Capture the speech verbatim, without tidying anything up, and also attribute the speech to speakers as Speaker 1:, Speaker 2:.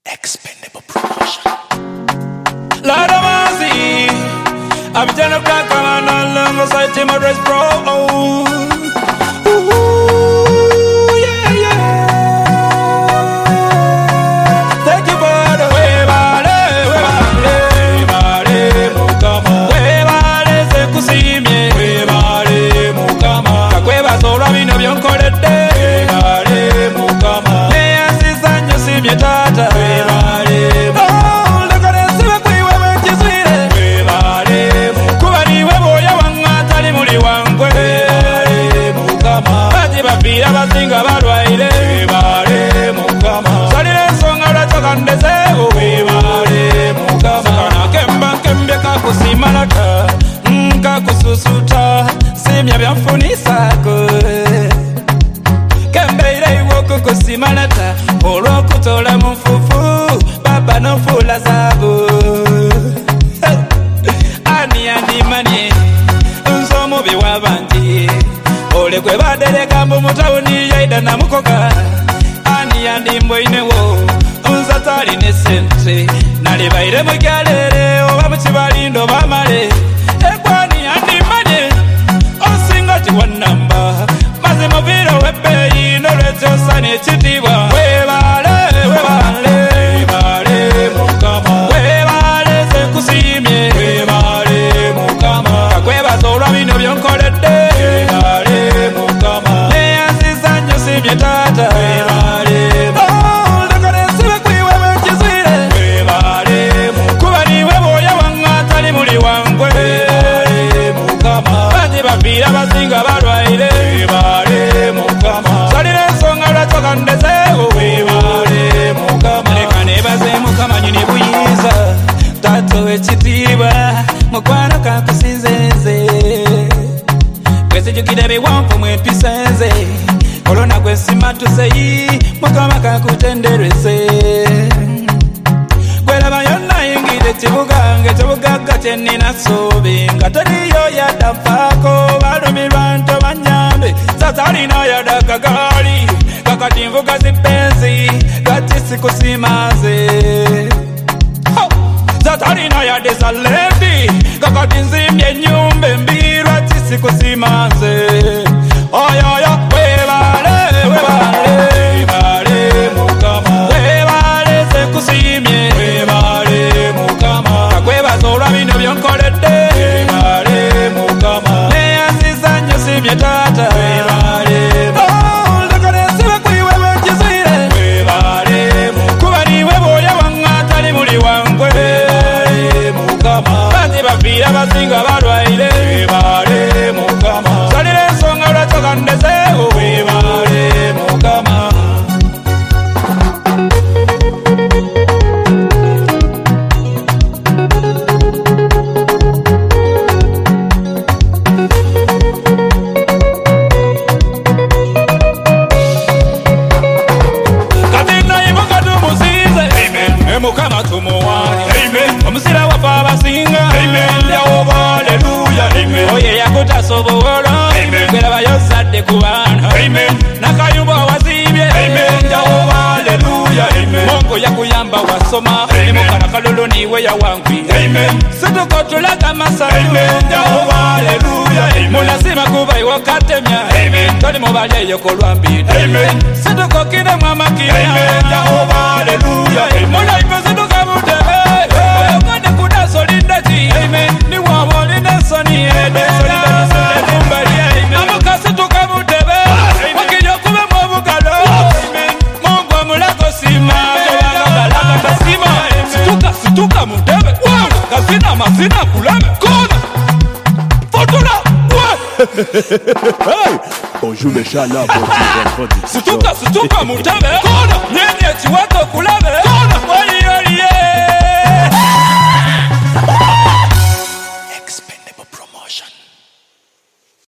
Speaker 1: Expendable promotion.
Speaker 2: Lord of mercy, I'm General Crack, I'm on alongside Team Address Pro. Ooh, yeah, yeah. Thank you, brother. We vale, we vale, we vale, mukama. We vale, se kusimye. We vale, mukama. Kakweba solo bino byonkolede. We vale, mukama. Ne asizanyo simye tata. We vale, mukama. Abasinga balwaire bale mukama salira ensonga lwakyo kandezeewo bale mukama nakemba nkembye kakusimalata nkakususuta simya byanfunisaako kembeireiwo kukusimalata olw'okutola mu nfufu baba n'ofuula zaabu ani andimanye nsomubi w'abanti ole kwe badereka mbu mutawuni yaida na mukoka ani yandimboinewo nzatali ne sente nali baire mukyalere oba mukibalindo bamale ekwani yandimanye osinga tiwannamba maze muviro webbeyi nolwekyosa ekitiibwa webale webale webale mukama webale sekusiimye webale mukama kakwebaza olwa bino byonkoledde tata webale oh ndakane sibe kwiwe wekizwire webale kuba niwe boya wang'atali muli wangwe webale mukama banje bafiira basinga balwaire webale mukama salira ensonga lwakyo kandezeewo webale mukama leka nebaze mukama nyini buyinza tato w'ekitiibwa mukwano kakusinzenze kwesijjukira biwampu mwepisenze olona gwe simatuseyi mukama kakutendereze gweraba yonna yingire kibuga ng'ekibugaga kyennina ssuubi nga teriyo yaddafaako balumirwa nto banyambe sasalina yadda kagaali kakati nvuga zipensi gati sikusimaze sasalina yadde salendi kakati nzimbye ennyumba embi lwaki sikusimaze oyoyo webale webale webale mukama webale sekusimye webale mukama kakwebaza olwa bino byonkoledde webale mukama neyasizanyo simye tata webale oh ndakane sibe kwiwe wekizwire webale kuba niwe boya wang'atali muli wangwe webale mukama banzi bafiira basinga balwaire webale mukama salira ensonga lwakyo kandezeewo webale mukama kati nayimuka tumusinze emukama tumuwaanye omusira waffe abasinga ndyawo haleluya oye yakutasobola gweraba yozadde ku baana nakayumba waziibye ndyawo haleluya Mungu yakuyamba wasoma emukana kalulu niwe yawangwi situko tulaga masatu ndyawo haleluya munasima kuba iwo katemya toli mubalyeyo kolwambida situko kiremu amakira ndyawo haleluya munaipe situka mutebe okande kudasolindaki niwaboli nesoni ede amukasi tukamutebe wakijja okubemu obugalo Mungu amulago sima tobalagabalagatasima situka situka mutebe kasina masina kulabe kona fotula
Speaker 1: Bonjour mes chats là, bonjour, bonjour.
Speaker 2: situka situka mutebe kona nyenye ekiwato kulabe